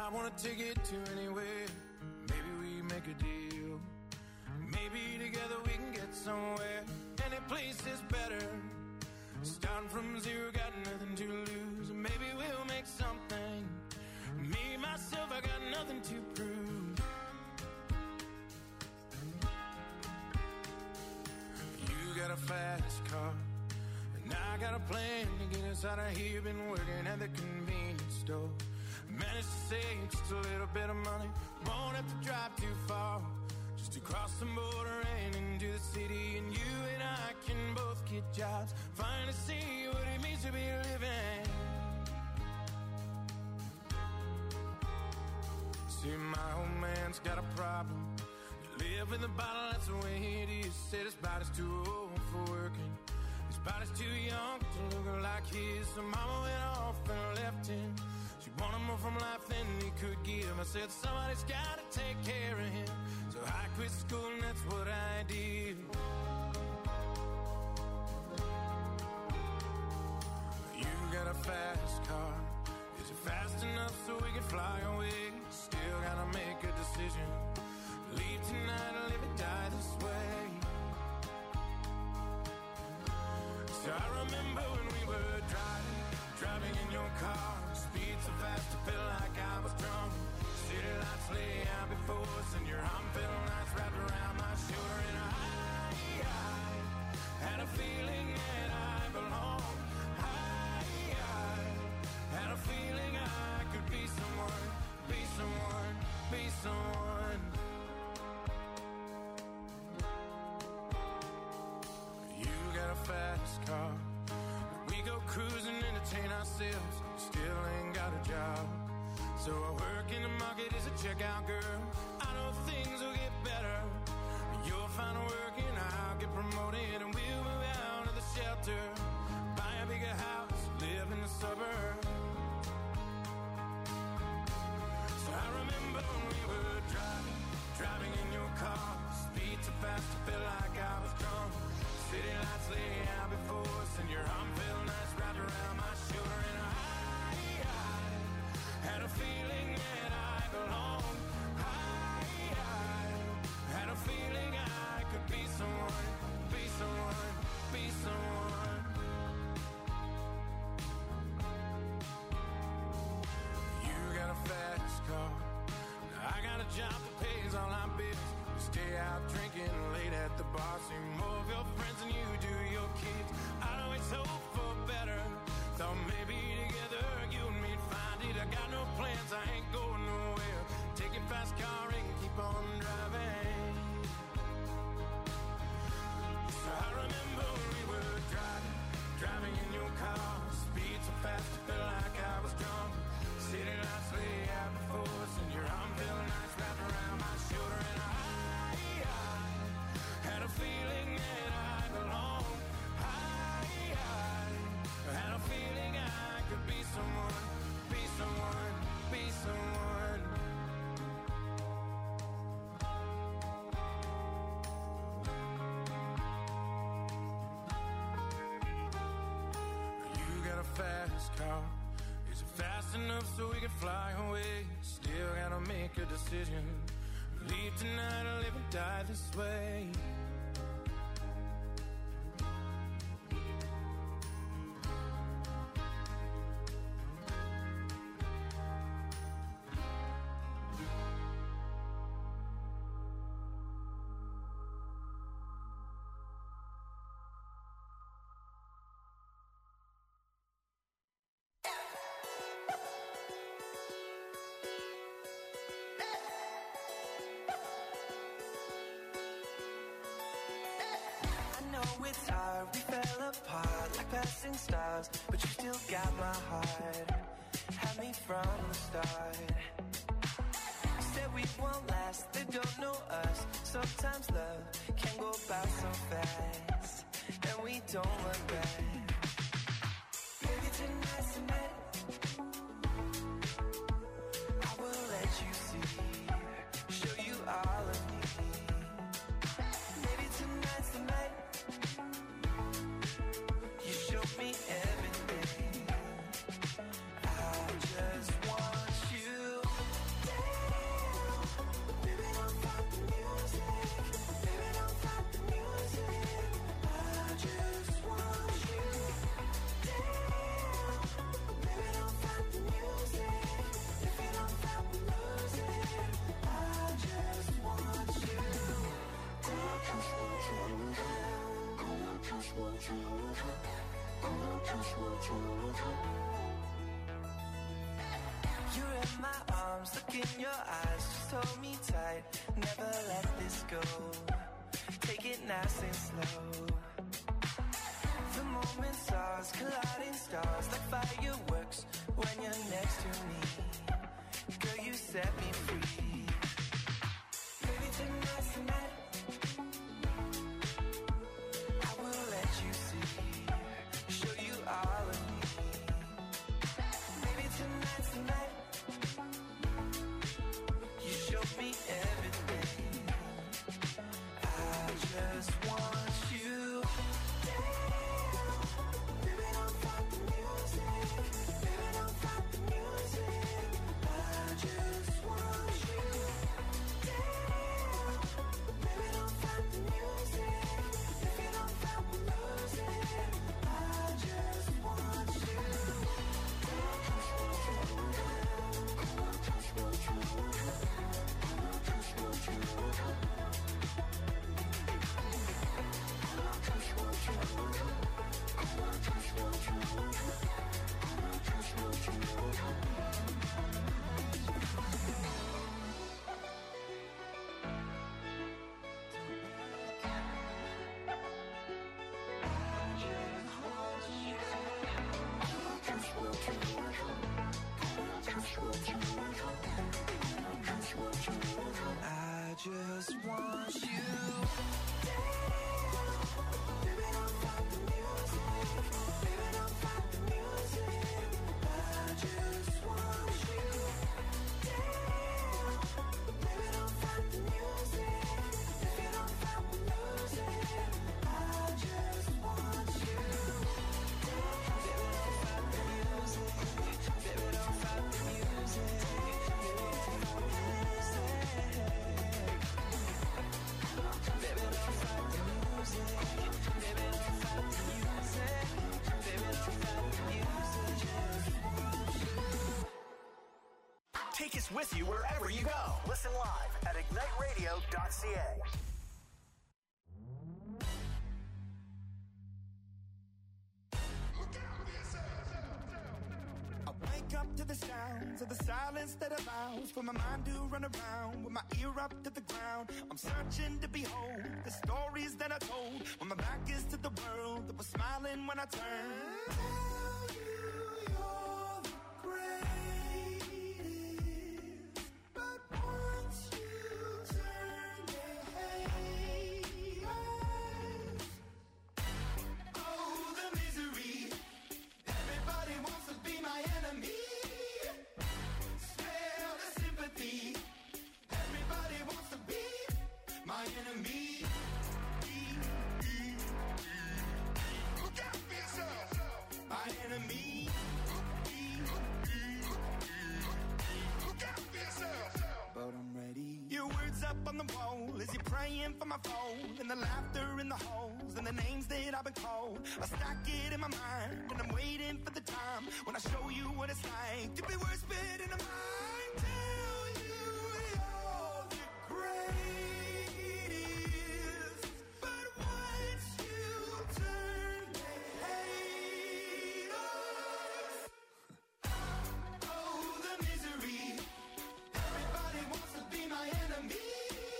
I want a ticket to anywhere. Maybe we make a deal. Maybe together we can get somewhere. Any place is better. Starting from zero, got nothing to lose. Maybe we'll make something. Me, myself, I got nothing to prove. You got a fast car, and I got a plan to get us out of here. Been working at the convenience store. Managed to save just a little bit of money. Won't have to drive too far, just to cross the border and into the city. And you and I can both get jobs, finally see what it means to be living. See, my old man's got a problem. You live in the bottle, that's the way it is. Said his body's too old for working. His body's too young to look like his. So mama went off and left him. She wanted more from life than he could give. I said somebody's gotta take care of him. So I quit school and that's what I did. You got a fast car. Is it fast enough so we can fly away? Still gotta make a decision. Leave tonight or live or die this way. So I remember when we were driving in your car. Speed so fast I felt like I was drunk. City lights lay out before us, and your arm felt nice wrapped around my shoulder. And I had a feeling that I belonged. I had a feeling I could be someone, be someone, be someone. You got a fast car. We go cruising, entertain ourselves. Still ain't got a job. So I work in the market as a checkout girl. I know things will get better. You'll find work and I'll get promoted. And we'll move out of the shelter, buy a bigger house, live in the suburbs. So I remember when we were driving in your car. Speed so fast I felt like I was drunk. City lights lay out before us, and your arm felt nice wrapped around my shoulder. And I had a feeling that I belonged. I had a feeling I could be someone, be someone, be someone. You got a fast car. I got a job that pays all our bills. You stay out drinking late at the bar. See more of your friends than you do your kids. I'd always hope for better. Thought maybe together you and me'd find it. I got no plans, I ain't going nowhere. Take your fast car and keep on driving. So I remember when we were driving in your car. Speed so fast I felt like I was drunk. City lights lay out before us, and your arm felt nice wrapped around my shoulder. And I had a feeling that I belonged. I had a feeling I could be someone, be someone, be someone. You got a fast car. Is it fast enough so we can fly away? Still gotta make a decision. Leave tonight or live or die this way. It's hard, we fell apart like passing stars, but you still got my heart. Had me from the start. Said we won't last, they don't know us. Sometimes love can go by so fast, and we don't look back. Baby, tonight's the night. I will let you see, show you all of me. Maybe tonight's the night. Me everything. I just want you You're in my arms, look in your eyes, just hold me tight, never let this go. Take it nice and slow. The moment's ours, colliding stars like fireworks when you're next to me. Girl, you set me free. Baby, tonight's the night. I will let you see, show you all of me. Baby, tonight's the night. You showed me everything. I just want you. Baby, don't fight the music. Baby, don't fight the music. I just want you. Baby, don't fight the music. If you don't fight, we'll lose it. I just want you. I just want you. Baby, don't fight the music. Baby, don't fight the music. I just want you. Baby, don't fight the music. If you don't fight, we'll lose it. I just want you. Baby, don't fight the music. Baby, don't fight the music. Take us with you wherever you go. Listen live at igniteradio.ca. I wake up to the sounds of the silence that allows for my mind to run around with my ear up to the ground. I'm searching to behold the stories that I told when my back is to the world that was smiling when I turned. Tell you you're the greatest, but once you turn, they hate us. Oh, the misery. Everybody wants to be my enemy. Spare the sympathy. Everybody wants to be my enemy. Look out for yourself. My enemy. Look out for yourself. But I'm ready. Your words up on the wall as you're praying for my phone, and the laughter in the halls and the names that I've been called. I stack it in my mind and I'm waiting for the time when I show you what it's like to be worse fit in a mind. Tell you you're the greatest, but once you turn, they hate us. Oh, the misery. Everybody wants to be my enemy.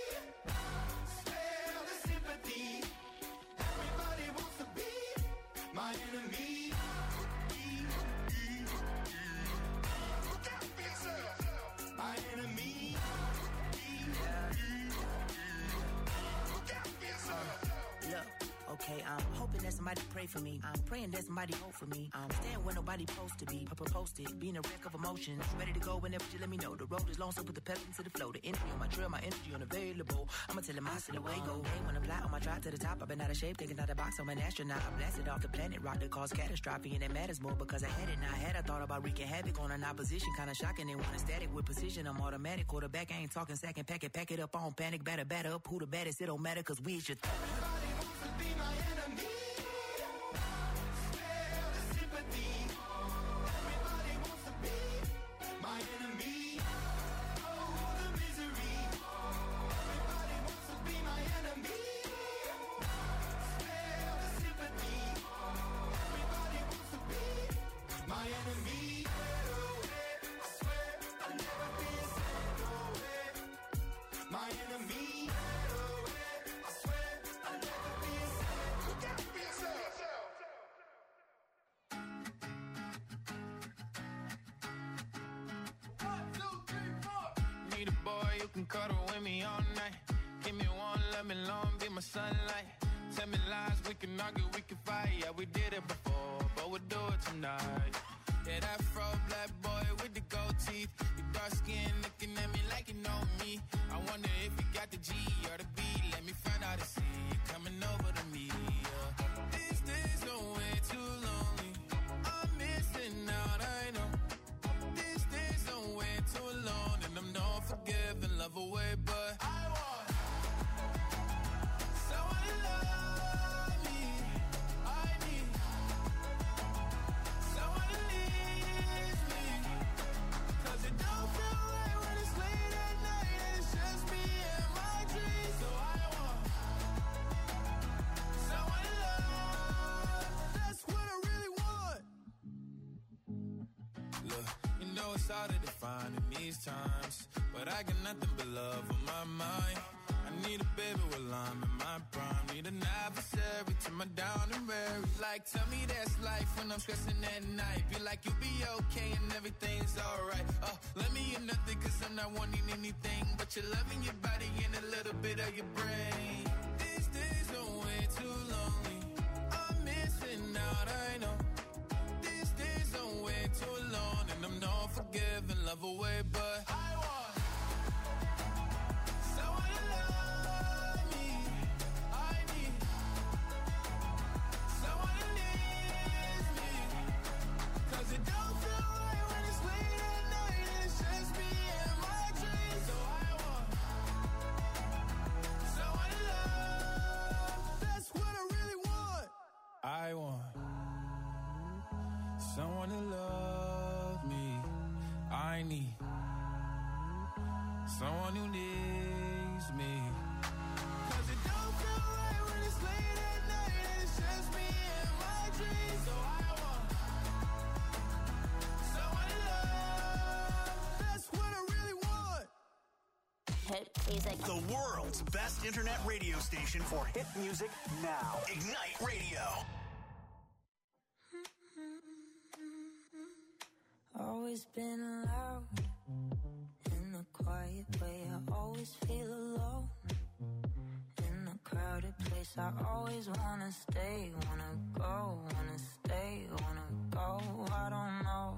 Spare the sympathy. Everybody wants to be my enemy. Look out for yourself. My enemy. Look out for yourself. Look, okay, I'm hoping that somebody pray for me. I'm praying that somebody hope for me. I'm staying where nobody supposed to be. Posted, being a wreck of emotions. Ready to go whenever you let me know. The road is long, so put the pedal into the flow. The energy on my trail, my energy unavailable. I'ma tell him I see the way go. Hey, when I'm fly on my drive to the top, I've been out of shape, taking out the box. I'm an astronaut. I blasted off the planet, rock that caused catastrophe, and it matters more because I had it. Now I had, I thought about wreaking havoc on an opposition, kinda shocking. They want a static with precision. I'm automatic, quarterback. I ain't talking second, pack it up on panic, batter up. Who the baddest? It don't matter, cause we is your Everybody wants to be my enemy. Spare the sympathy. Everybody wants to be my enemy. Oh, the misery. Everybody wants to be my enemy. Spare the sympathy. can cuddle with me all night. Give me one, let me long, be my sunlight. Tell me lies, we can argue, we can fight. Yeah, we did it before, but we'll do it tonight. Yeah, that fro black boy with the gold teeth. Your dark skin looking at me like you know me. I wonder if you got the G or the B. Let me find out and see you coming over to me. Yeah. These days are way too lonely. I'm missing out, I know. These days are way too long, and I'm not forgiving, love away, but I want someone to love me. I need someone to leave me, 'cause it don't feel right when it's late at night and it's just me and my dreams. So I want someone to love. That's what I really want. Look, you know it's hard to define in these times, but I got nothing but love on my mind. I need a baby while I'm in my prime. Need an adversary to my down and weary. Like, tell me that's life when I'm stressing at night. Be like, you'll be okay and everything's alright. Let me in nothing, 'cause I'm not wanting anything but your love in your body and a little bit of your brain. These days are way too lonely. I'm missing out, I know. These days are way too long, and I'm not forgiving, love away, but I want someone to love me. I need someone to leave me, 'cause it don't feel right when it's late at night and it's just me and my dreams. So I want someone to love. That's what I really want. I want someone to love me. I need someone who needs me, 'cause it don't feel right when it's late at night and it's just me and my dreams. So I want someone to love. That's what I really want. Hit music. The world's best internet radio station for hit music now. Ignite Radio. Always been loud in a quiet way. I always feel alone in a crowded place. I always wanna stay, wanna go, wanna stay, wanna go. I don't know.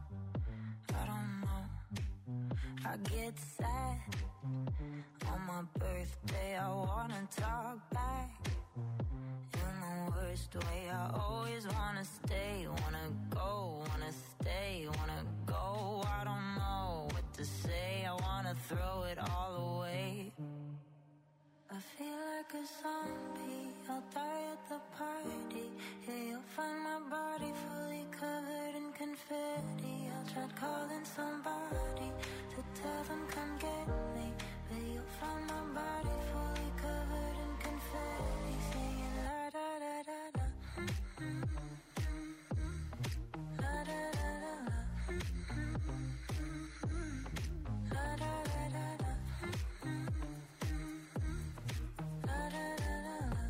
I get sad on my birthday. I wanna talk back in the worst way. I always wanna stay, wanna go, wanna stay, wanna go. I don't know what to say. I wanna throw it all away. I feel like a zombie. I'll die at the party. Yeah, you'll find my body fully covered in confetti. I'll try calling somebody to tell them come get me, but you'll find my body fully covered in confetti, singing la da da da da. La da da da da. La da da da da. La da da da da.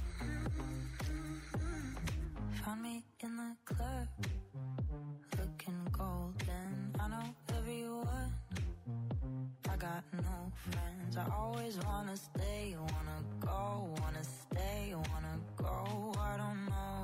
Found me in the club, looking golden. I know everyone, I got no friends. I always wanna stay, wanna go, wanna stay, wanna go. I don't know.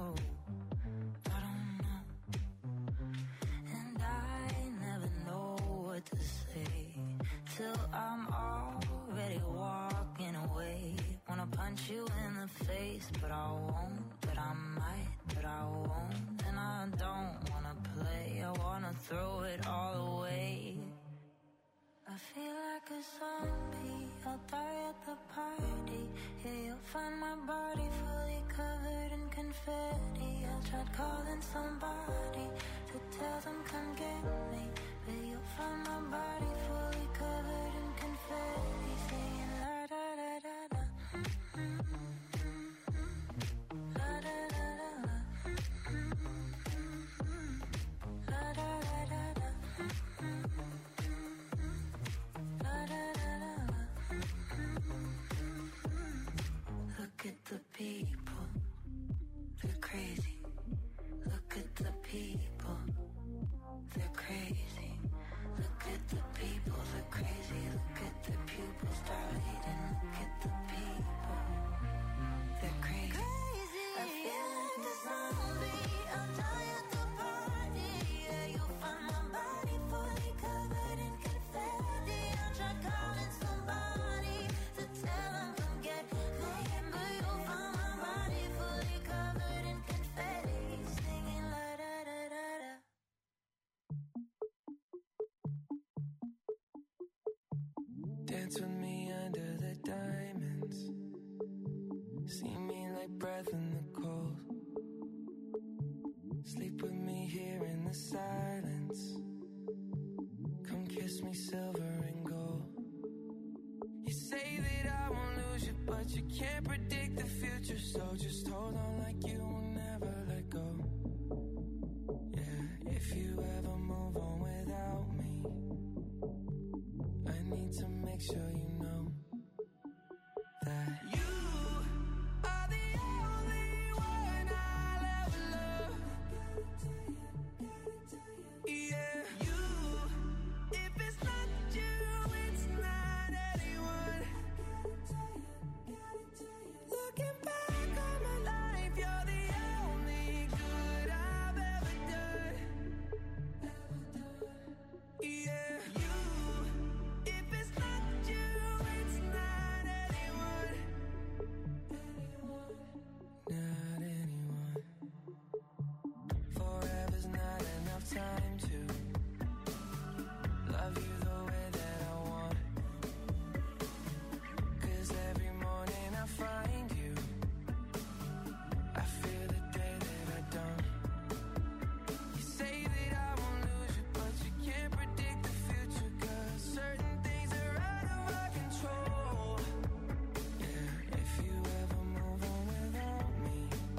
And I never know what to say till I'm already walking away. Wanna punch you in the face, but I won't, but I might, but I won't. And I don't wanna play, I wanna throw it all away. I feel like a zombie, I'll die at the party. Yeah, you'll find my body fully covered in confetti. I tried calling somebody to tell them come get me, but you'll find my body fully covered in confetti, singing la da da da da. La da da da da. La da da da da. La da da da da. Look at the people, they're crazy. Look at the people, they're crazy. Look at the Dance with me under the diamonds. See me like breath in the cold. Sleep with me here in the silence. Come kiss me silver and gold. You say that I won't lose you, but you can't predict the future. So just hold on like you will never let go. Yeah, if you ever move on without me, I need to make sure you know that you are the only one I'll ever love. Yeah, you, if it's not you, it's not anyone. Looking back on my life, you're the only good I've ever done. Yeah, you, if it's not you, it's not anyone. Not anyone. Forever's not enough time to love you the way that I want. 'Cause every morning I find you, I feel the day that I don't. You say that I won't lose you, but you can't predict the future. 'Cause certain things are out of our control. Yeah, if you ever move on without me,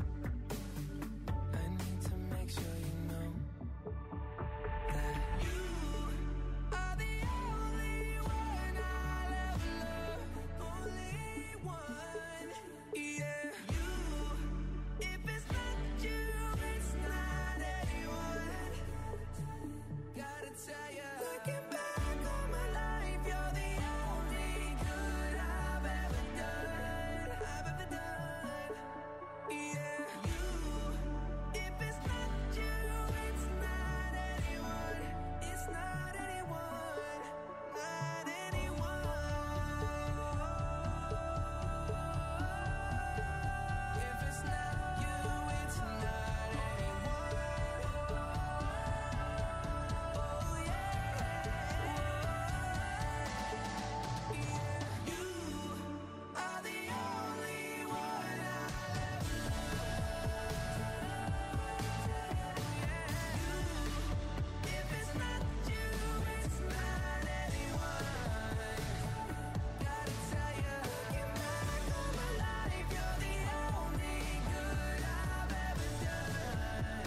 I need to make sure you know that you are the only one I'll ever love. Only one. Yeah, you, if it's not you, it's not anyone. Gotta tell ya, looking back on my life, you're the only good I've ever done. Yeah, you, if it's not you, it's not anyone. It's not anyone, not anyone. If it's not you, it's not anyone. Oh yeah, you are the only one I'll ever love. If it's not you, it's not anyone. Gotta tell ya, looking back on my life, you're the only good I've ever done.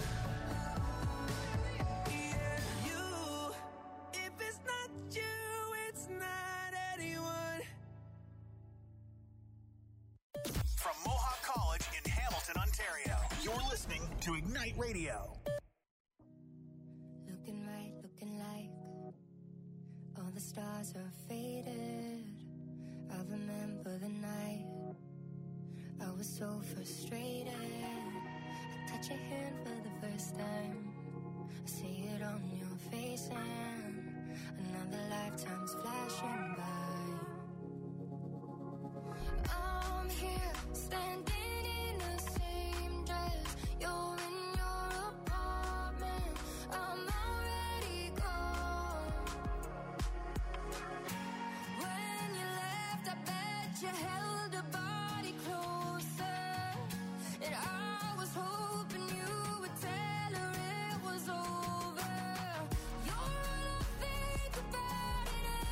Yeah, you, if it's not you, it's not anyone. From Mohawk College in Hamilton, Ontario, you're listening to Ignite Radio. Looking right, looking like all the stars are faded. I remember the night I was so frustrated. I touch your hand for the first time. I see it on your face and another lifetime's flashing by. I'm here standing in the same dress. You're in your apartment. I'm already gone. When you left, I bet you held a body closer. And I was hoping you would tell her it was over. You're all I think about it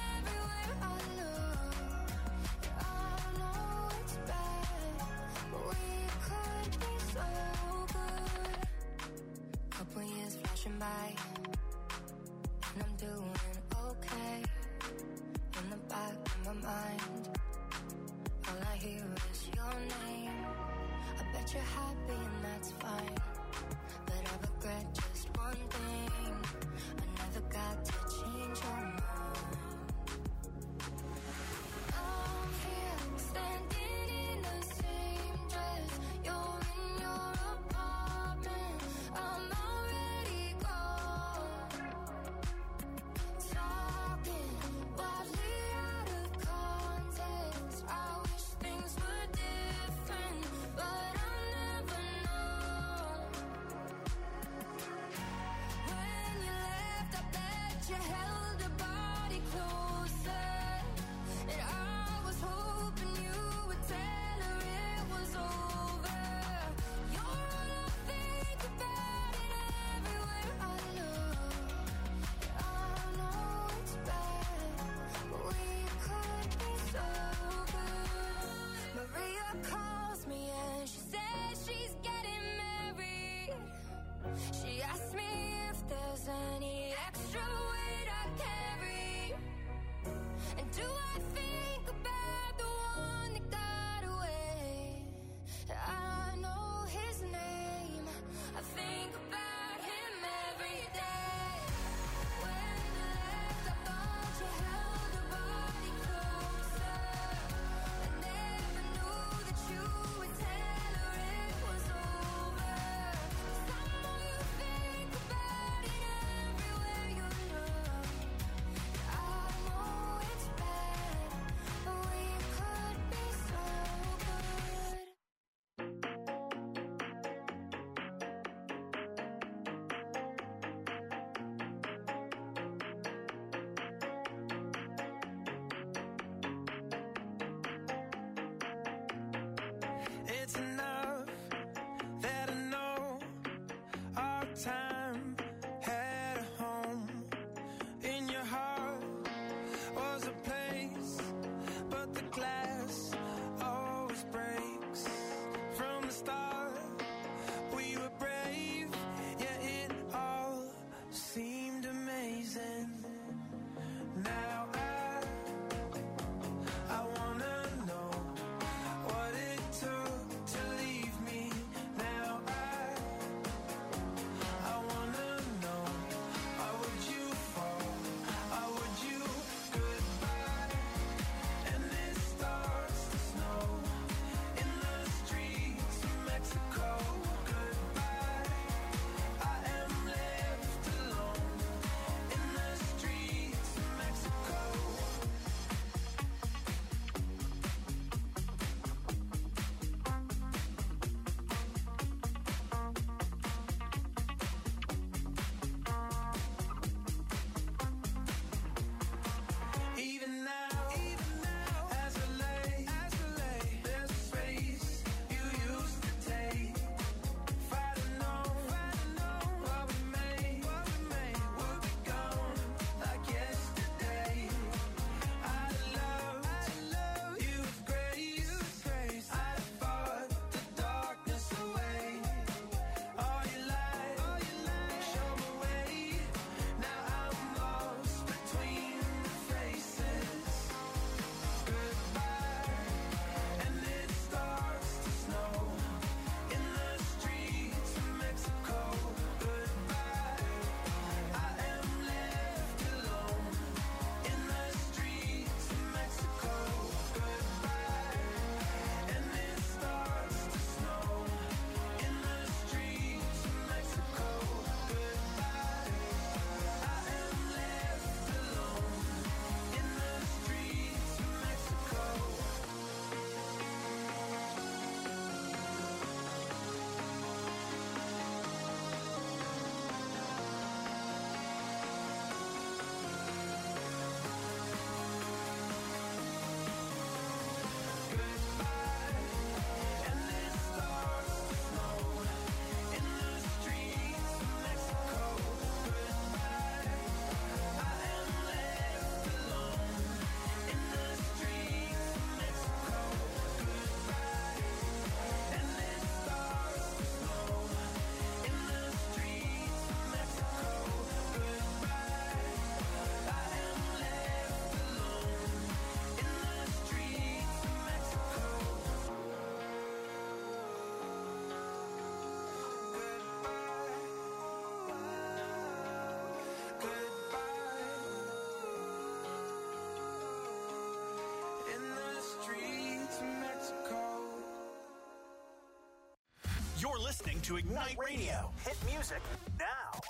listening to Ignite Radio. Hit music now.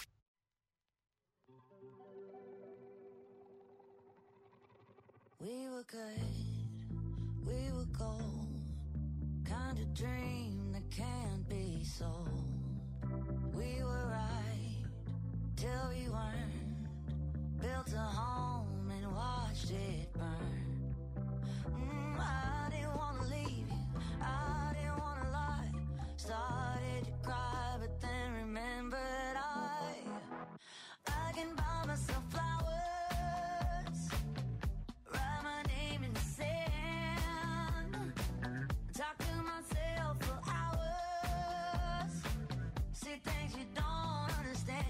We were good, we were gold. Kind of dream that can't be sold. We were right till we weren't. Built a home and watched it burn. I didn't want to leave you, I didn't want to lie. Started to cry, but then remembered I can buy myself flowers, write my name in the sand, talk to myself for hours, see things you don't understand.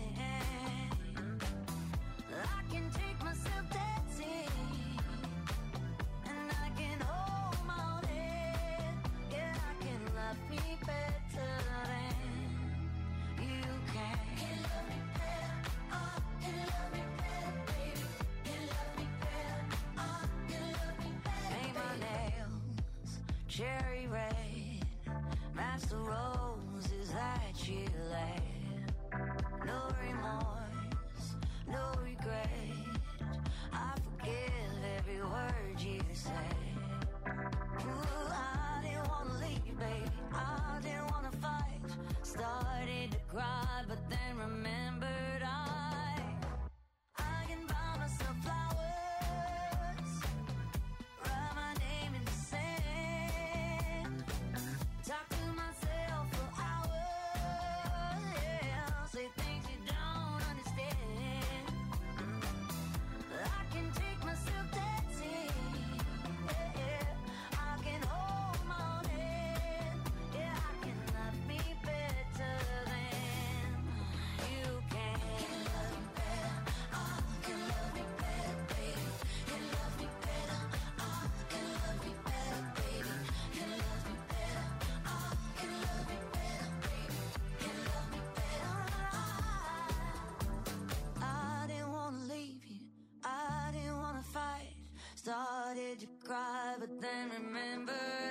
I can take myself dancing, and I can hold my own head. Yeah, I can love me better than you can. Can love me better, can love me better, baby. Can love me better, can love me better. Paint my nails cherry red, match the roses that you laid. No remorse, no regret. I forgive every word you say. Ooh, I didn't want to leave, baby. I didn't want to fight. Started to cry, but then remembered I can buy myself flowers, write my name in the sand, talk to myself for hours, yeah, say things you don't understand. I can take myself dancing, yeah, I can hold my own head, yeah, I can love me better than you can. Can love me better, can love me better, baby. Can love me better, can love me better, baby. Can love me better, can love me better, baby. Can love me better. I didn't want to leave you, I didn't want to fight. Started to cry, but then remembered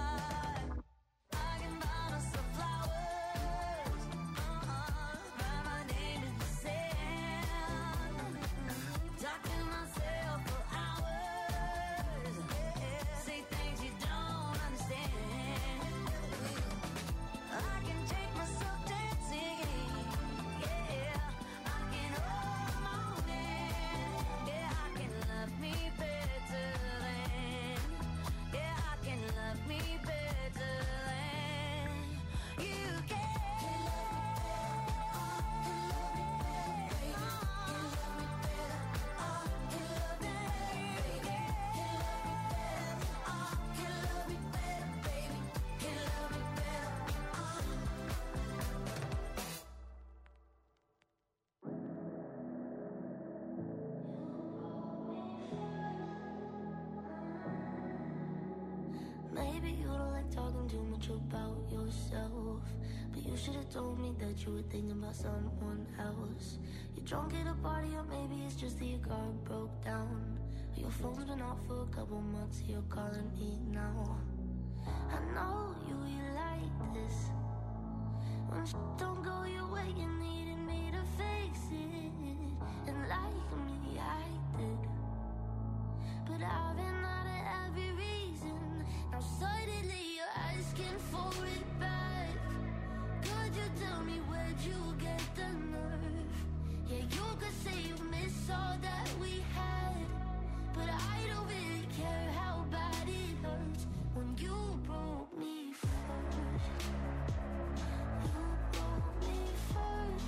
I can buy myself flowers, write my name in the sand, talk to myself for hours, say things you don't understand. I can take myself dancing, yeah, I can hold my own hand, yeah, I can love me better than, yeah, I can love me better than you can. Maybe you don't like talking too much about yourself, but you should have told me that you were thinking about someone else. You're drunk at a party, or maybe it's just that your car broke down. Your phone's been off for a couple months, you're calling me now. I know you like this. When shit don't go your way, you needed me to fix it. And like me, I did. But I've been out of every reason. Now suddenly you're asking for it back. Could you tell me where'd you get the nerve? Yeah, you could say you miss all that we had, but I don't really care how bad it hurts when you broke me first. You broke me first.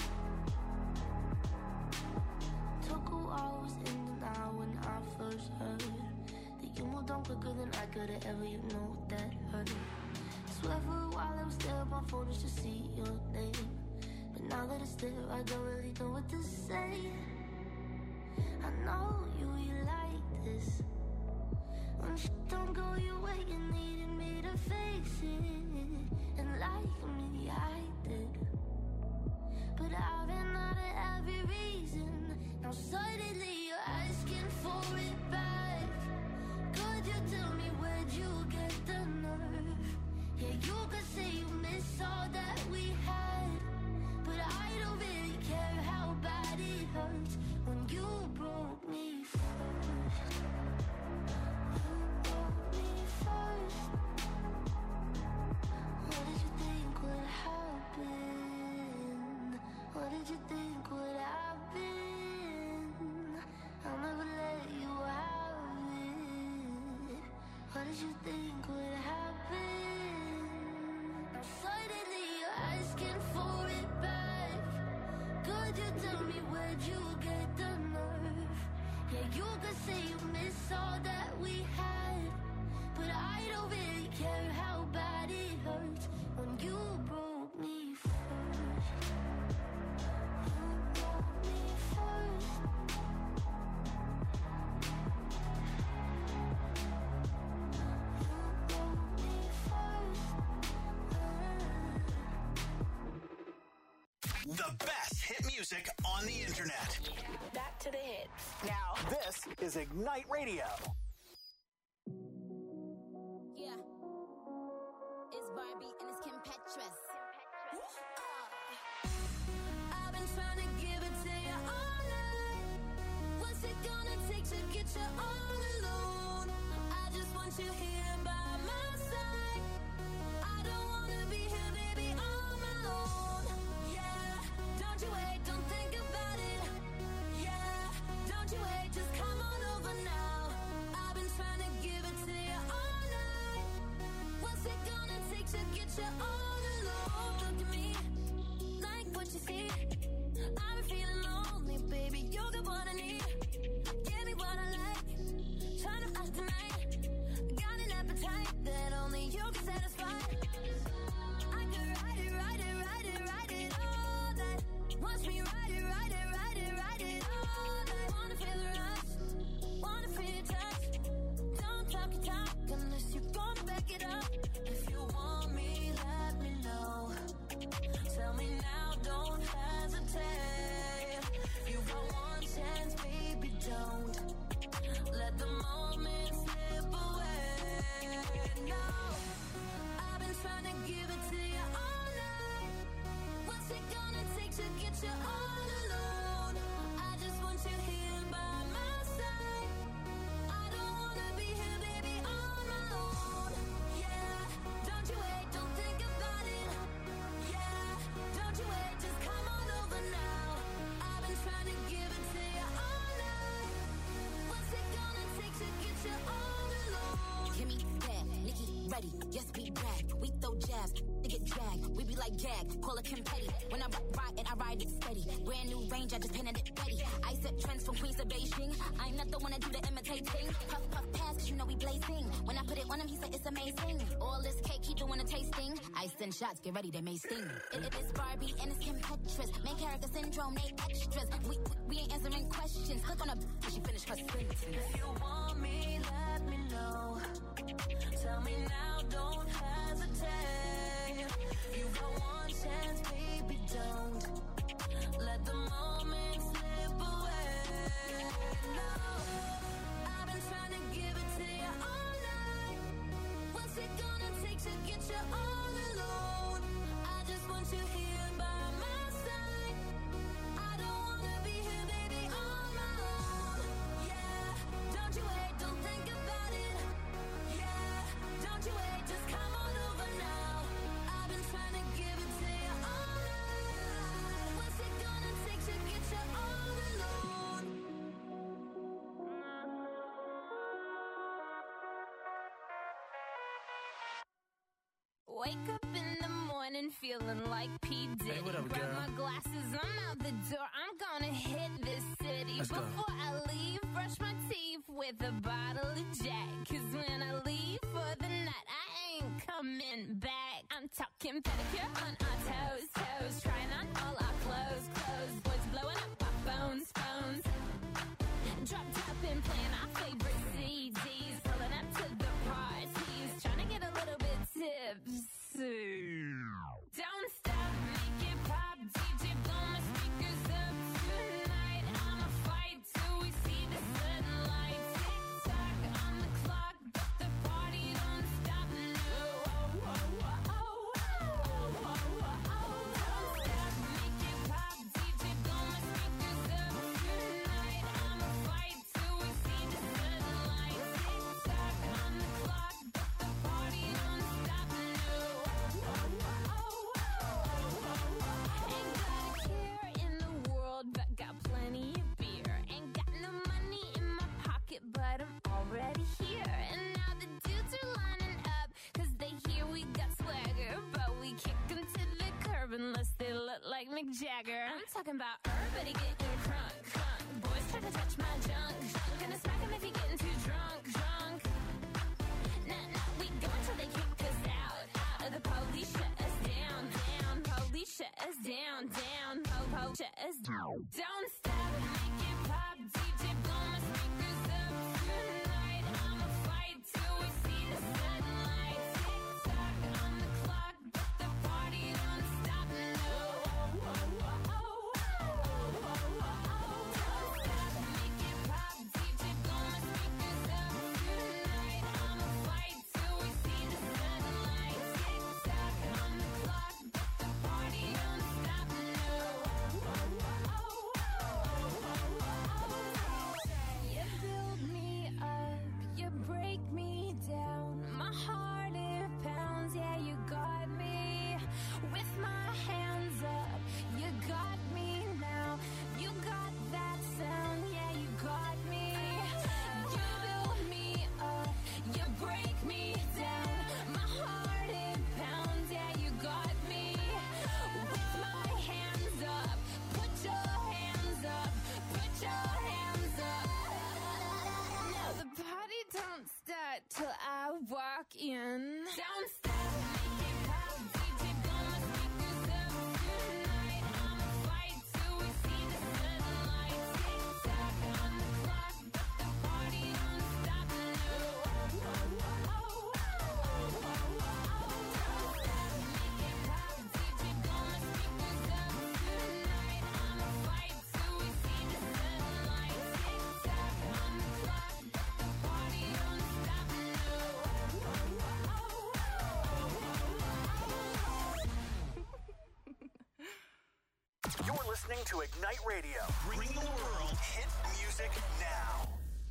Took a while, was in denial when I first heard that you moved on quicker than I could've ever, you know that hurt. Swear for a while I was there on my phone just to see your name, but now that it's there I don't really know what to say. I know you like this. When shit don't go your way, you needed me to fix it. And like me, I did. But I've been out of every reason. Now suddenly you're asking for it back. Could you tell me where'd you get the nerve? Yeah, you could say you miss all that we had. But I don't really care how bad it hurts when you broke me first. You broke me first. What did you think would happen? What did you think would happen? I'll never let you have it. What did you think would happen? Now suddenly you're asking for it back. Could you tell me where'd you get the nerve? Yeah, you could say you miss all that we had, but I don't really care how bad it hurts when you broke me first. You broke me first. You broke me first. The best hit music on the internet. Back to the hits. Now, this is Ignite Radio. Yeah. It's Barbie and it's Kim Petras. I've been trying to give it to you all night. What's it gonna take to get you all alone? I just want you here by my side. I don't wanna be here, baby, on my own. Yeah, don't you wait, don't think about it. Yeah, don't you wait, just come on over now. I've been trying to give it to you all night. What's it gonna take to get you all alone? Look at me, like what you see. I've been feeling lonely, baby, you got what I need. Give me what I like, trying to fast tonight. Got an appetite that only you can satisfy. I could ride it, ride it, ride it, ride it all night. Watch me ride it, ride it, ride it, ride it all night. Wanna feel the rush, wanna feel your touch. Don't talk your talk unless you're gonna back it up. If you want me, let me know. Tell me now, don't hesitate. You got one chance, baby, don't let the moment slip away. No, I've been trying to give it to you all night. What's it gonna take to get you all alone? I just want you here by my side. I don't wanna be here, baby, on my own. Yeah, don't you wait, don't think about it. Yeah, don't you wait, just come on over now. I've been trying to give it to you all night. What's it gonna take to get you all alone? Kimmy bad, Nikki ready. Yes, we brag. We throw jabs, they get dragged. We be like gag, call it Kim Petty. When I ride it, I ride it steady. Brand new range, I just painted it ready. I set trends from Queens to Beijing. I'm not the one to do the imitating. Puff, puff, pass, cause you know we blazing. When I put it on him, he said it's amazing. All this cake, he doing a tasting. I send shots, get ready, they may sting. It is Barbie and it's Kim Petras. Main character syndrome, they extras. We ain't answering questions. Click on her till she finish her sentence. If you want me, let me know. Tell me now, don't hesitate. You got one chance, baby, don't let the moment slip away. No, I've been trying to give it to you all night. What's it gonna take to get you all alone? I just want you here by my side. I don't wanna be here, baby, on my own. Yeah, don't you wait, don't think about it. Yeah, don't you wait, just come on over now. I've been trying to give it to you all night. What's it gonna take to get you all alone? Wake up in the morning feeling like P. Diddy. Hey, what up, Grab girl? my glasses, I'm out the door. I'm gonna hit this city. Let's go. Before I leave, brush my teeth with a bottle of Jack. Cause when I leave for the night, I ain't coming back. I'm talking pedicure on our toes, toes. Trying on all our clothes, clothes. Boys blowing up our phones, phones. Drop top and playing our favorite CDs. Pulling up to the parties. Trying to get a little bit tipsy. Don't stop, make it pop. DJ, blow my speakers up tonight. I'ma fight till we see the sunlight. Tick-tock on the clock, but the party don't stop. No. Oh, oh, oh, oh, oh, oh. talking about everybody getting crunk, crunk. Boys try to touch my junk, junk. Gonna smack him if he getting too drunk, drunk. Nah, nah, we go until they kick us out, out. Or the police shut us down, down. Police shut us down, down. Po, shut us down. Don't stop, make it pop. DJ blow my speakers up tonight. I'ma fight till we see the sunlight. Tick tock on the clock, but the party don't stop. No. Till I walk in. Don't stop, make it pop. DJ blow my speakers up tonight. I'ma fight till we see the sunlight. Tick tock on the clock, but the party don't stop. No. Don't stop, make it pop. DJ blow my speakers up tonight. I'ma fight till we see the sunlight. Tick tock on the clock, but the party don't stop. You're listening to Ignite Radio. Bring the world hit music now.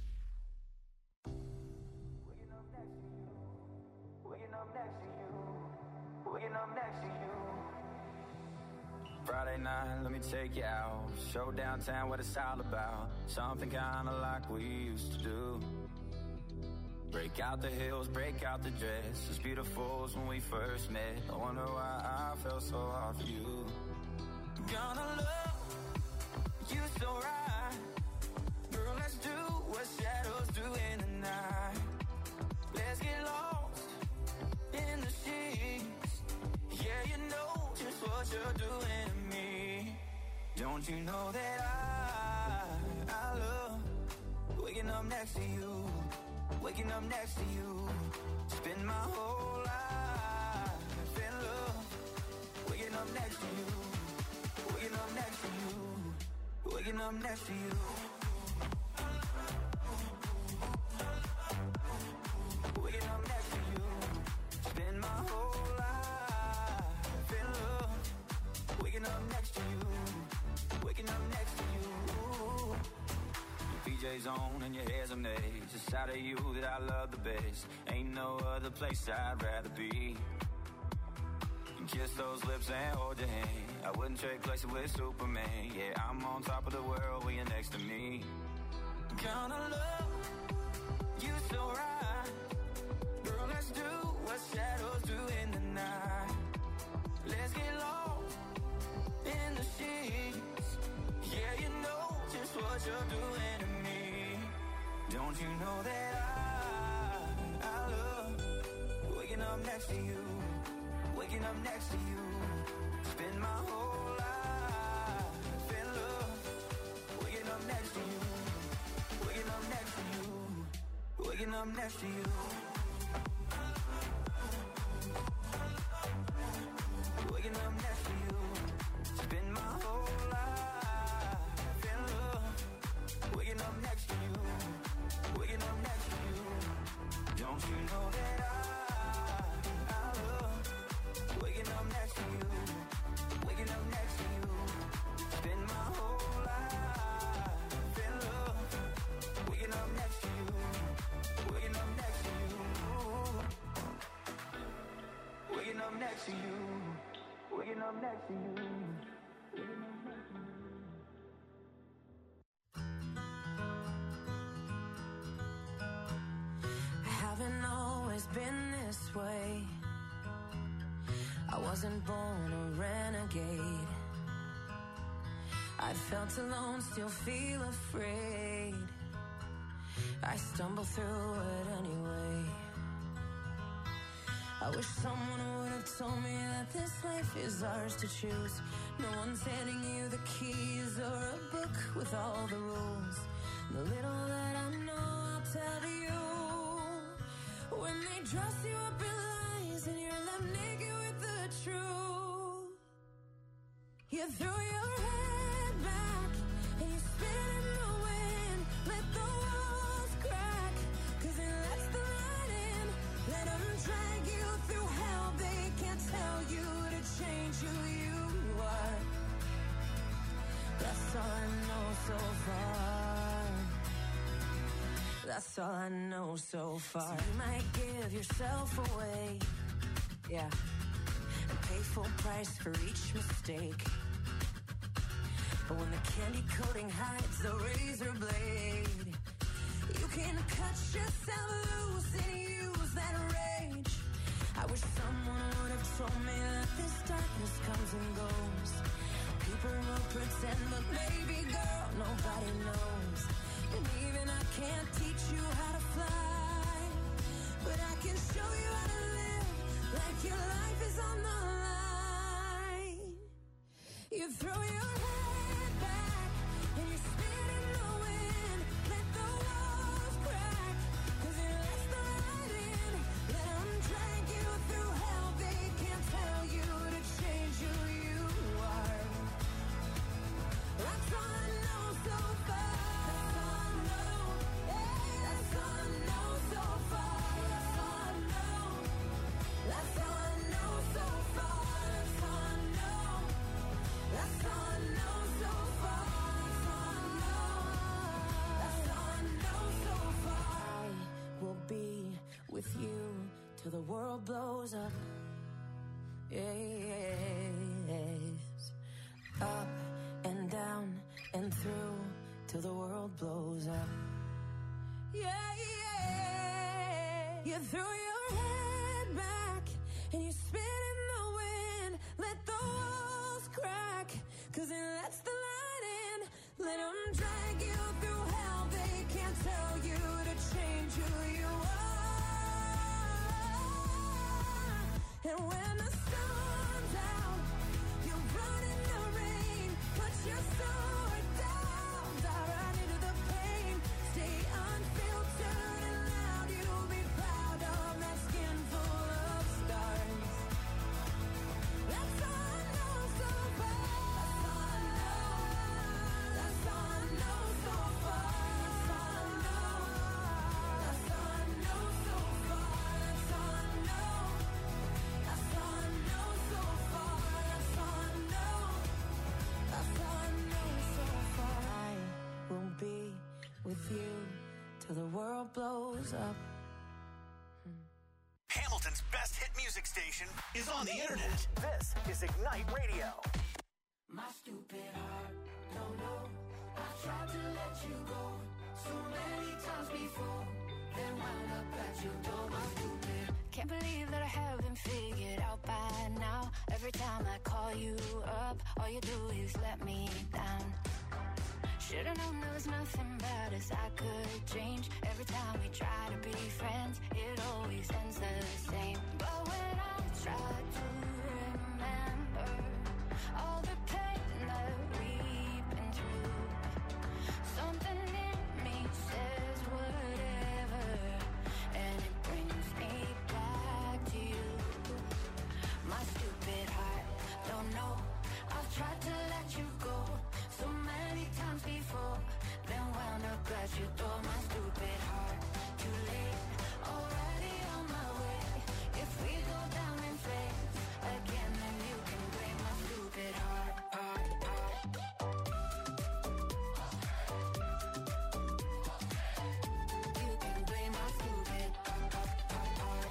Waking up next to you. Waking up next to you. Waking up next to you. Friday night, let me take you out. Show downtown what it's all about. Something kinda like we used to do. Break out the heels, break out the dress. As beautiful as when we first met. I wonder why I felt so hard for you. Gonna love you so right. Girl, let's do what shadows do in the night. Let's get lost in the sheets. Yeah, you know just what you're doing to me. Don't you know that I love waking up next to you. Waking up next to you. Spend my whole life in love. Waking up next to you. Waking up next to you. Waking up next to you. Waking up next to you. Spend my whole life in love. Waking up next to you. Waking up next to you. Your PJ's on and your hair's amazed. It's out of you that I love the best. Ain't no other place I'd rather be. Kiss those lips and hold your hand. I wouldn't trade places with Superman. Yeah, I'm on top of the world when you're next to me. Gonna love you so right. Girl, let's do what shadows do in the night. Let's get lost in the sheets. Yeah, you know just what you're doing to me. Don't you know that I love waking up next to you. Waking up next to you. Spend my whole life in love. Waking up next to you. Waking up next to you. Waking up next to you. Waking up next to you. Spend my whole life in love. Waking up next to you. Waking up next to you. Don't you know that I love waking up next to you, waking up next to you. Spend my whole life in love. Waking up next to you, waking up next to you. Waking up next to you, waking up next to you. I haven't always been this way. I wasn't born a renegade. I felt alone, still feel afraid. I stumble through it anyway. I wish someone would have told me that this life is ours to choose. No one's handing you the keys or a book with all the rules. The little that I know, I'll tell you. When they dress you up in lies and you're left naked with the truth, you throw your head back and you spin in the wind. Let the walls crack, 'cause it lets the light in. Let them drag you through hell. They can't tell you to change who you are. That's all I know so far. That's all I know so far. So you might give yourself away, yeah, and pay full price for each mistake. But when the candy coating hides the razor blade, you can cut yourself loose and use that rage. I wish someone would have told me that this darkness comes and goes. People will pretend, but baby girl, nobody knows. And even I can't teach you how to fly, but I can show you how to live like your life is on the line. You throw your head back and you spin in the wind. Let the walls crack, 'cause it lets the light in. Let them drag you through hell. They can't tell you to change who you are. That's all I know so far. That's all I know. That's all I know so far. That's all I know. That's all I know so far. That's all I know. That's all I know so far. That's all I know. That's all I know so far. I will be with you till the world blows up. Yes. Up and down and through till the world blows up. Yeah, yeah. You throw your head back and you spin in the wind. Let the walls crack, 'cause it lets the light in. Let them drag you through hell. They can't tell you to change who you are. And when the sun's out, you run in the rain. Put your sword down, dive right into the pain. Stay unfiltered and loud. You'll be proud of that skin full of scars. That's all I know so far. That's all I know. That's all I know so far. That's all I know. That's all I know so far. That's all I know. That's all I know so far. That's all I know. That's all I know so far. I will be with you till the world blows up. Hamilton's best hit music station is on the internet. This is Ignite Radio. My stupid heart, don't know. I tried to let you go so many times before, then wound up at your door. My stupid. Can't believe that I haven't figured out by now. Every time I call you up, all you do is let me down. Should've known there was nothing bad as I could change. Every time we try to be friends, it always ends the same. But when I try to remember all the pain that we've been through, something in me says whatever, and it brings me back to you. My stupid heart, don't know. I've tried to let you go so many times before, then wound up at your door. My stupid heart, too late, already on my way. If we go down in flames again, then you can blame my stupid heart. You can blame my stupid heart.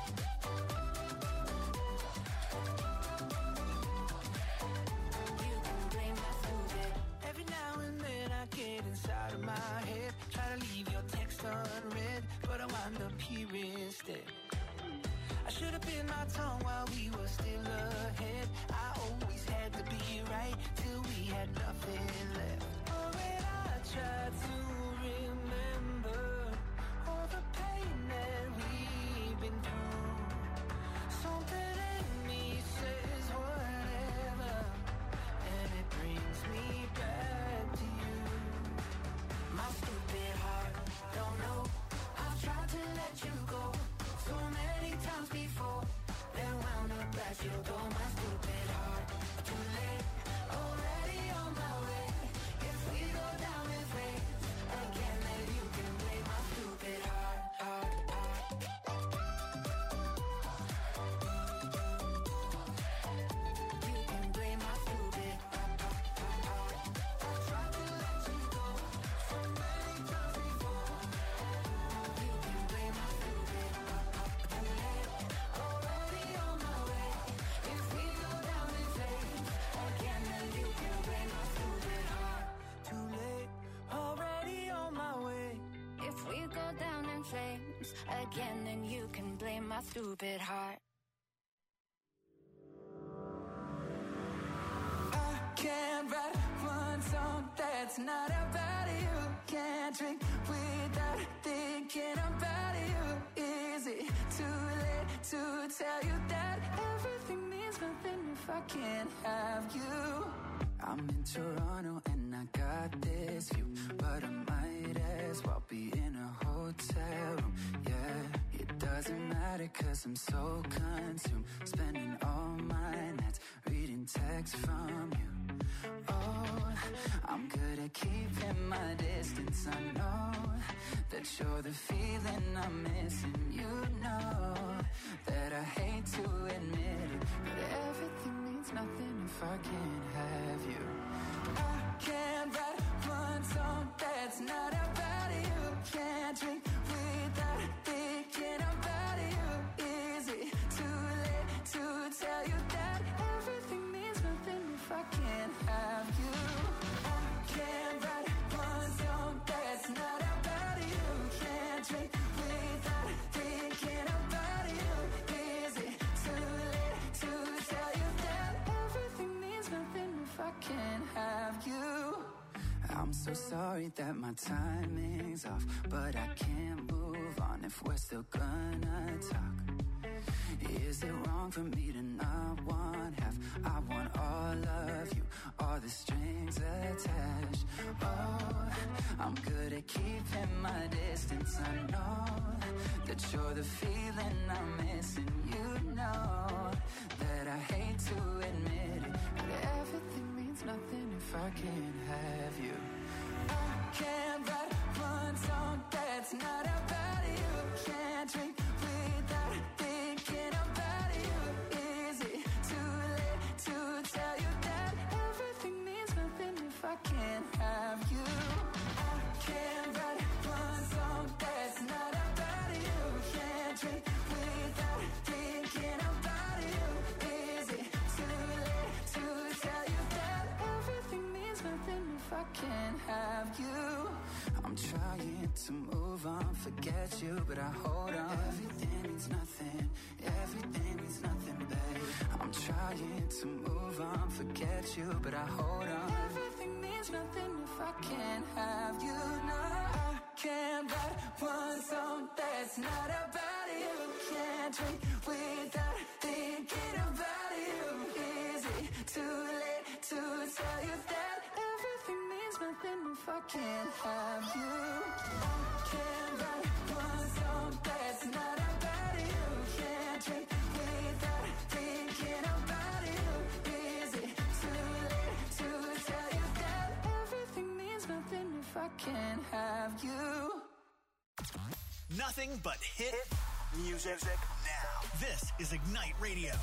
You can blame my stupid. Every now and then I get inside of my head, try to leave your text unread, but I wind up here instead. I should have bit my tongue while we were still ahead. I always had to be right till we had nothing left. try to remember all the pain that we've been through. Something in me says whatever, and it brings me back to you. My stupid heart, don't know. I've tried to let you go so many times before, then wound up at your door. My stupid heart, too late, already on my way. If we go down in flames again, then you can blame my stupid heart, heart, heart. You can blame my stupid heart, heart, heart. I tried to let you go so many times before. You can blame my stupid heart, heart. Too late, already on my way. If we go down in flames again, then you can blame my stupid heart. Too late, already on my way. If we go down in flames again, then you can blame my stupid heart. I can't write one song that's not about you. Can't drink without thinking about you. Is it too late to tell you that everything means nothing if I can't have you? I'm in Toronto and I got this view, but I might as well be in a hotel room. Yeah, it doesn't matter 'cause I'm so consumed, spending all my nights reading texts from you. Oh, I'm good at keeping my distance. I know that you're the feeling I'm missing. You know that I hate to admit it, but everything means nothing if I can't have you. I can't write one song that's not about you. Can't drink without thinking about you. Is it too late to tell you that everything means nothing if I can't have you? I can't write one song that's not about you. Can't drink without thinking about you. Is it too late to tell you that everything means nothing if I can't have you? I'm so sorry that my timing's off, but I can't move on if we're still gonna talk. Is it wrong for me to not want half? I want all of you, all the strings attached. Oh, I'm good at keeping my distance. I know that you're the feeling I'm missing. You know that I hate to admit it, but everything means nothing if I can't have you. I can't write one song that's not about you. Can't drink without thinking about you. Is it too late to tell you that everything means nothing if I can't have you? I can't write one song that's not about you. Can't drink without thinking about you. Is it too late to tell you that everything means nothing if I can't have you? I'm trying to move on, forget you, but I hold on. Everything means nothing, everything means nothing, babe. I'm trying to move on, forget you, but I hold on. Everything means nothing if I can't have you. No, I can't write one song that's not about you. Can't drink without thinking about you. Is it too late to tell you that everything means nothing if I can't have you? I can't write one song that's not about you. Can't drink without thinking about you. Is it too late to tell you that everything means nothing if I can't have you? Nothing but hit music now. This is Ignite Radio.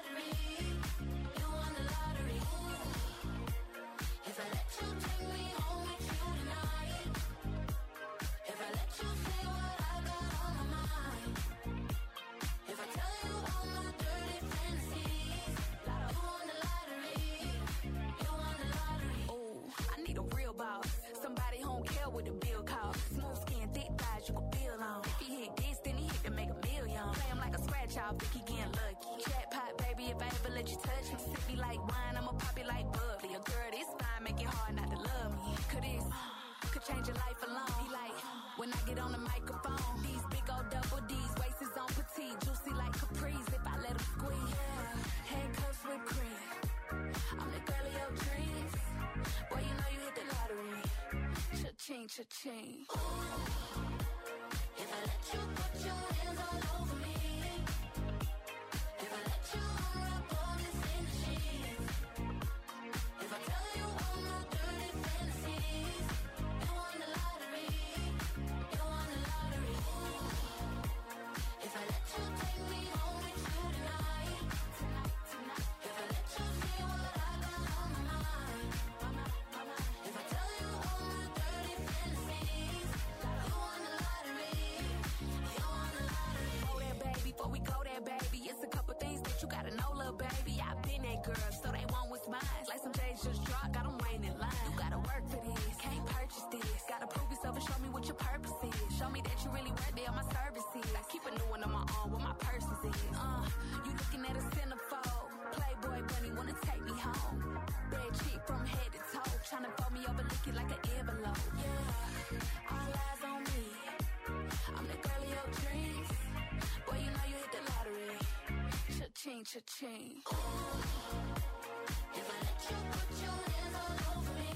If I let you take me home off, think he getting lucky. Jackpot, baby, if I ever let you touch me. Sip me like wine, I'ma pop it like bubbly. A girl, this fine, make it hard not to love me. Could change your life alone. He like, when I get on the microphone, these big old double D's, waist is on petite, juicy like capris if I let him squeeze. Yeah, handcuffs with cream. I'm the girl of your dreams. Boy, you know you hit the lottery. Cha-ching, cha-ching. If I let you put your hands all over me, if I let you unwrap all this in the sheets, if I tell you all my dirty fantasies, you won the lottery, you won the lottery. If I let you take me home with you tonight, if I let you see what I got on my mind, if I tell you all my dirty fantasies, you won the lottery, you won the lottery. Go there, baby, before we go there, baby. It's a couple things that you gotta know, little baby. I've been that girl, so they want what's mine. Like some days just dropped, got them waiting in line. You gotta work for this, can't purchase this. Gotta prove yourself and show me what your purpose is. Show me that you really worth it on my services. I keep a new one on my arm, what my purpose is. You looking at a centerfold. Playboy bunny wanna take me home. Bad chick from head to toe, tryna fold me over, lick it like an envelope. Yeah, all eyes on me. I'm the girl of your dreams. Boy, you know you hit the lottery. Cha-ching, cha-ching. If I let you put your hands all over me,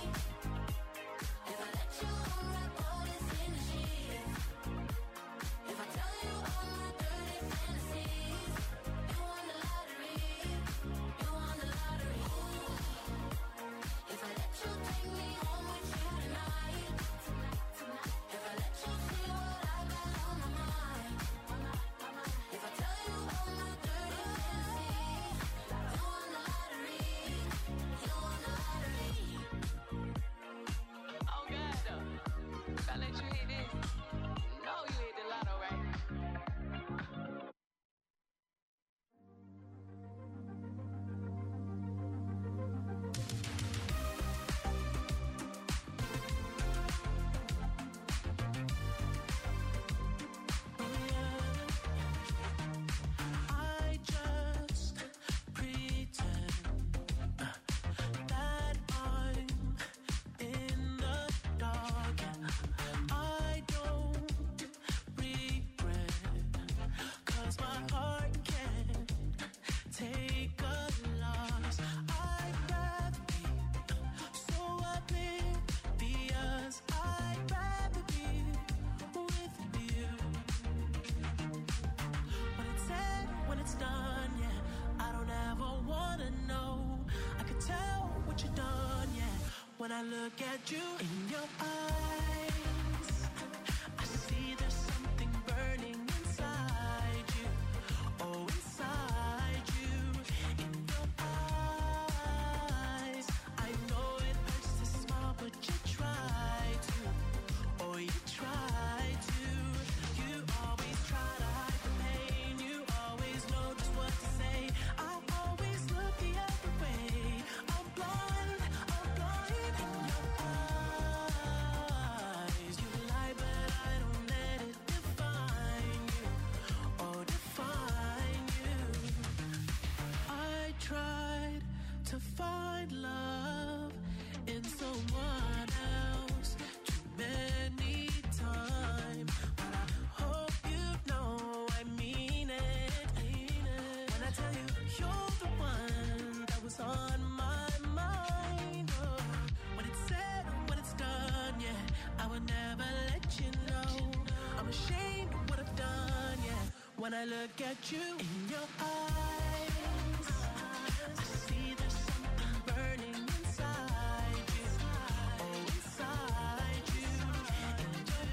if I let you unwrap all this in the sheets, if I tell you all my dirty fantasies, you won the lottery, you won the lottery. If I let you take me home with you tonight, if I let you see what I got on my mind, if I tell you all my dirty fantasies, you won the lottery, you won the lottery. Oh, God, though. If I let you hit this, you know you hit the lotto, right? I just pretend that I'm in the dark. I don't regret, 'cause my heart can't take a loss. I'd rather be so oblivious. I'd rather be with you. When it's said, when it's done, yeah, I don't ever wanna know. I can tell what you've done, yeah. When I look at you in your eyes, I see there's something burning inside you. Oh, inside you, in your eyes. I know it hurts to smile, but you try to. Oh, you try to. You always try to hide the pain. You always know just what to say. I always look the other way. I'm blind in your eyes. You lie, but I don't let it define you. Oh, define you. I tried to find love in someone else too many times, but I hope you know I mean it. When I tell you you're the one that was on my mind. Oh, when it's said, when it's done, yeah, I would never let you know. I'm ashamed of what I've done, yeah. When I look at you in your eyes, I see there's something burning inside you. Oh, inside you, in your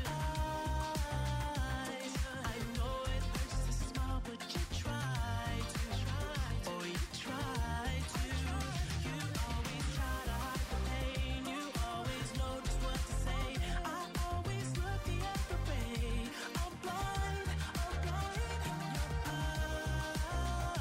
eyes. I know it hurts to smile, but you try to. Oh, you try to. You always try to hide the pain. You always know just what to say. I always look the other way. I'm blind in your eyes.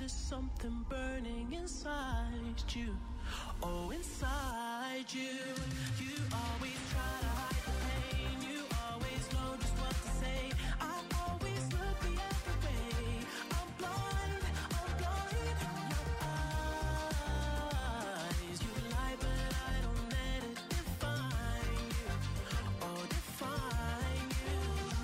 there's something burning inside you. Oh, inside you. You always try to hide the pain. You always know just what to say. I always look the other way. I'm blind in your eyes. You lie, but I don't let it define you. Oh, define you.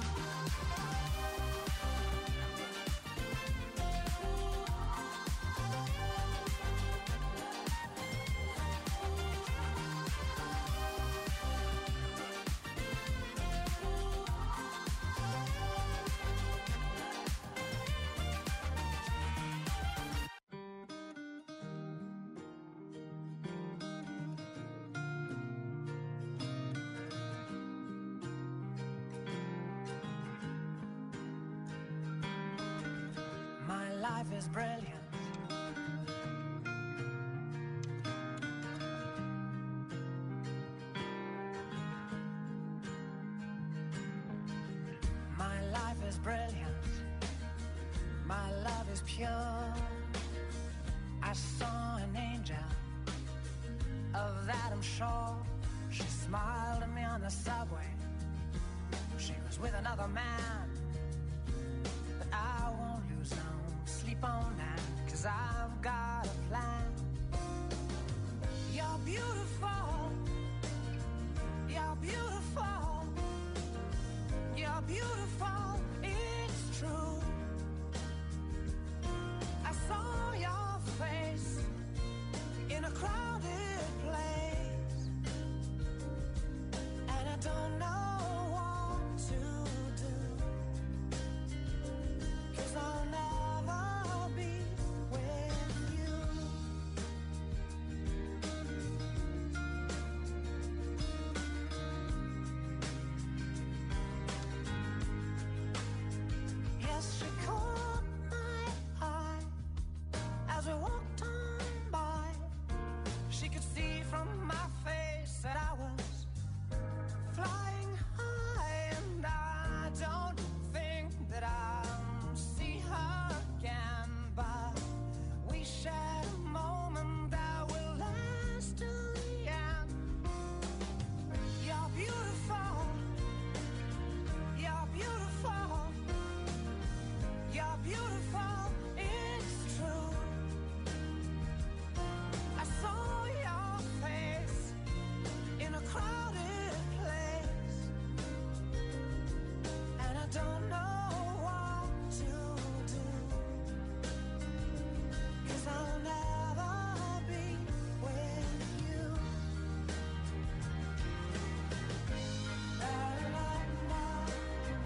My life is brilliant. My life is brilliant. My love is pure. I saw an angel, of that I'm sure. She smiled at me on the subway. She was with another man.